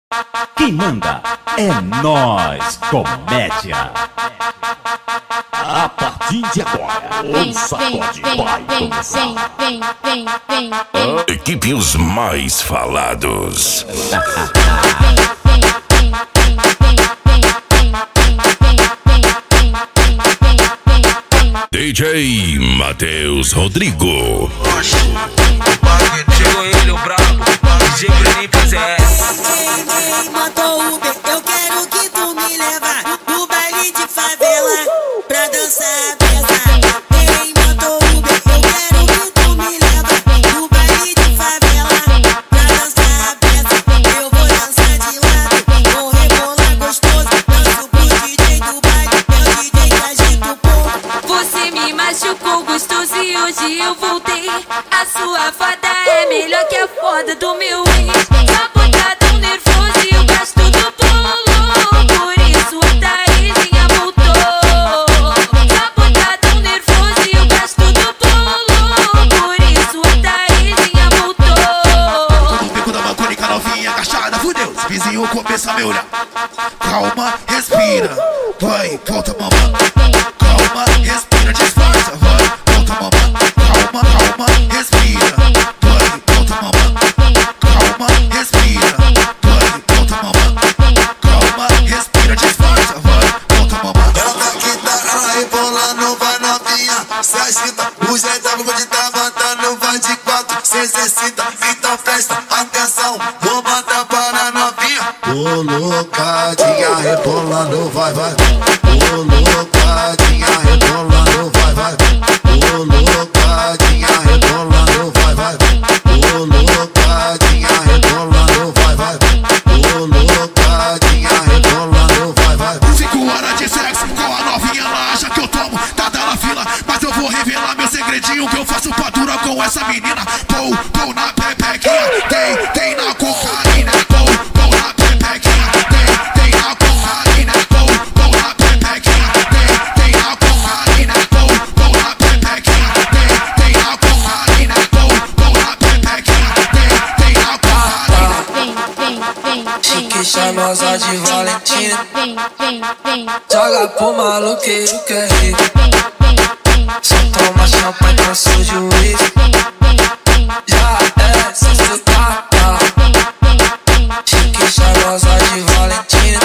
Quem manda é nós, comédia. A partir de agora, o sacode vai começar. Equipe Os Mais Falados. DJ Matheus Rodrigo. Chegou ele, o brabo, DJ Bruninho PZS. Ei, moto Uber, eu quero que tu me leva no baile de favela pra dançar pesado. Ei, moto Uber, eu quero que tu me leva no baile de favela pra dançar pesado. Eu vou dançar de lado, vou rebolar gostoso, danço pro DJ do baile, é o DJ que agita o povo. Você me machucou gostoso e hoje eu voltei. A sua foda é melhor que a foda do meu ex. Sabotadão nervoso e o gasto do bolo, por isso a Thaisinha voltou. Sabotadão nervoso e o gasto do bolo, por isso a Thaisinha voltou. No bico da mancônica novinha, agachada, fudeu. Os vizinhos começam a me olhar. Calma, respira, vai, volta mamãe. Calma, respira, disfarça, vai, volta mamãe. Calma, calma, respira, vai, volta mamãe. Calma, respira, vai, volta mamãe. Calma, respira, disfarça, vai, volta mamãe. Ela tá quita, ela rebolando, vai novinha. Se agita, o jeitão de tá matando, vai de quatro, se exercita, então presta atenção, vou botar para novinha. Ô loucadinha, rebolando, vai, vai. Ô loucadinha, rebolando, vai, vai. Ô loucadinha, rebolando, vai, vai. Ô loucadinha, rebolando, vai, vai. Ô loucadinha, rebolando, vai, vai. 5 horas de sexo com a novinha, ela acha que eu tomo, tá na fila. Mas eu vou revelar meu segredinho, que eu faço padura com essa menina. Pou na pepequinha, tem na cocaína. Pou na pepequinha, tem na cocaína. Pou na pepequinha, tem na cocaína. Pou na pepequinha, tem na cocaína. Pou na pepequinha, tem na cocaína. Chique charmosa de Valentina, joga pro maluqueiro que é rico. Só toma champanhe com seu juiz. Já é sustentável. Chique charmosa de Valentina,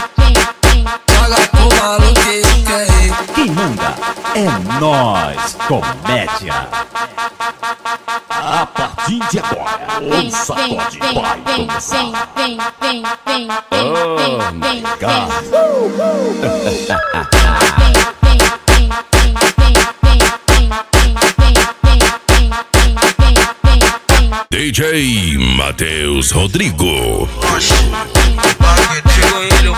joga pro maluqueiro que é rico. Quem manda é nós, comédia. A partir de agora, o sacode vai começar. Oh my God. DJ Matheus Rodrigo. Chegou ele,